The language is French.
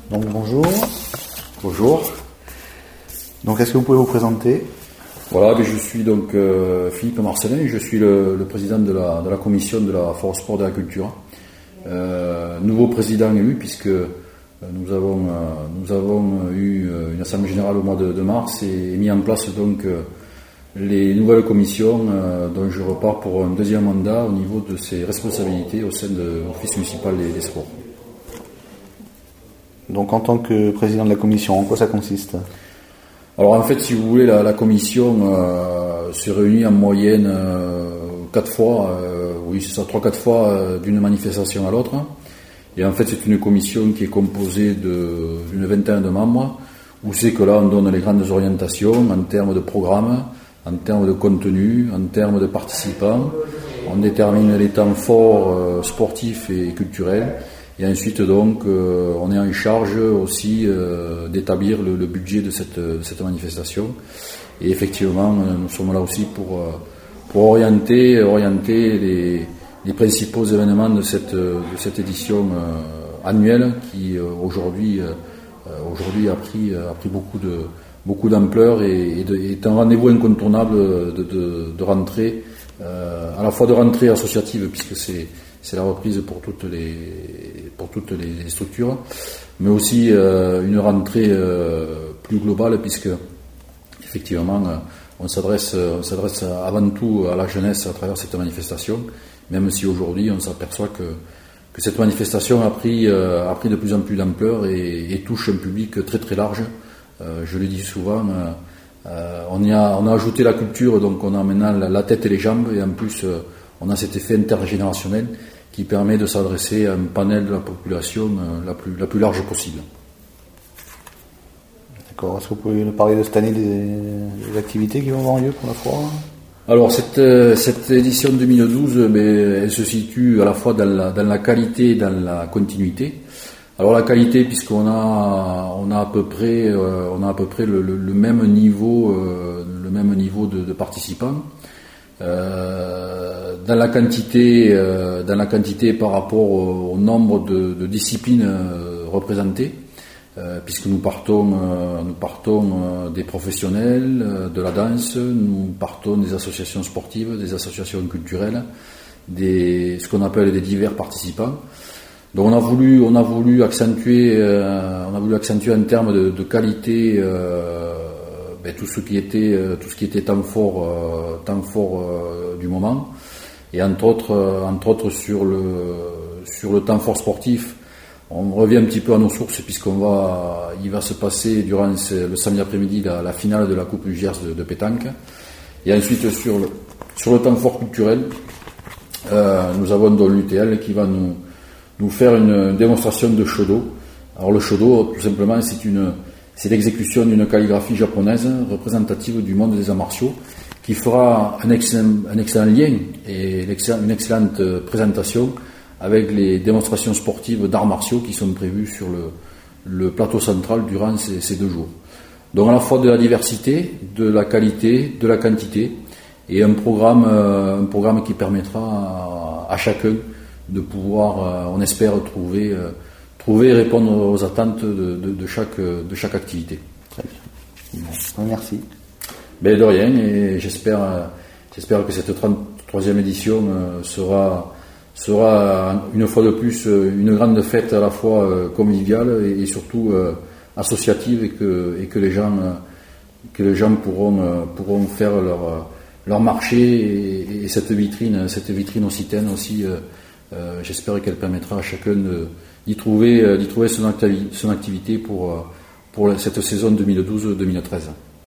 Donc bonjour. Bonjour. Donc est-ce que vous pouvez vous présenter? Voilà, je suis donc Philippe Marcelin, je suis le président de la commission de la Force Sport de la Culture. Nouveau président élu puisque nous avons eu une assemblée générale au mois de mars et mis en place donc les nouvelles commissions dont je repars pour un deuxième mandat au niveau de ses responsabilités au sein de l'Office municipal des sports. Donc en tant que président de la commission, en quoi ça consiste? Alors en fait, si vous voulez, la commission se réunit en moyenne 4 fois, oui c'est ça, 3-4 fois d'une manifestation à l'autre. Et en fait, c'est une commission qui est composée d'une vingtaine de membres, où c'est que là, on donne les grandes orientations en termes de programme, en termes de contenu, en termes de participants. On détermine les temps forts sportifs et culturels. Et ensuite, donc, on est en charge aussi d'établir le budget de cette manifestation. Et effectivement, nous sommes là aussi pour orienter les principaux événements de cette édition annuelle qui aujourd'hui a pris beaucoup d'ampleur et est un rendez-vous incontournable de rentrée, à la fois de rentrée associative puisque c'est la reprise pour toutes les structures, mais aussi une rentrée plus globale puisque effectivement on s'adresse avant tout à la jeunesse à travers cette manifestation, même si aujourd'hui on s'aperçoit que cette manifestation a pris de plus en plus d'ampleur et touche un public très très large. Je le dis souvent, on a ajouté la culture, donc on a maintenant la tête et les jambes, et en plus on a cet effet intergénérationnel qui permet de s'adresser à un panel de la population la plus large possible. D'accord. Est-ce que vous pouvez nous parler de cette année des activités qui vont avoir lieu pour la foire? Alors cette édition 2012, elle se situe à la fois dans la qualité et dans la continuité. Alors la qualité, puisqu'on a à peu près le même niveau de participants. Dans la quantité par rapport au nombre de disciplines représentées, puisque nous partons des professionnels de la danse, nous partons des associations sportives, des associations culturelles, ce qu'on appelle des divers participants. Donc on a voulu accentuer en termes de qualité tout ce qui était temps fort du moment, et entre autres sur le temps fort sportif. On revient un petit peu à nos sources il va se passer durant le samedi après-midi la finale de la Coupe UGERS de pétanque. Et ensuite sur le temps fort culturel, nous avons donc l'UTL qui va nous faire une démonstration de shodo. Alors le shodo, tout simplement, c'est l'exécution d'une calligraphie japonaise représentative du monde des arts martiaux qui fera un excellent lien et une excellente présentation avec les démonstrations sportives d'arts martiaux qui sont prévues sur le plateau central durant ces 2 jours. Donc à la fois de la diversité, de la qualité, de la quantité, et un programme qui permettra à chacun de pouvoir, on espère, trouver et répondre aux attentes de chaque activité. Très bien. Bon, merci. De rien, et j'espère que cette 33e édition sera une fois de plus une grande fête à la fois conviviale et surtout associative, et que les gens pourront faire leur marché, et cette vitrine occitane aussi, j'espère qu'elle permettra à chacun d'y trouver son activité pour cette saison 2012-2013.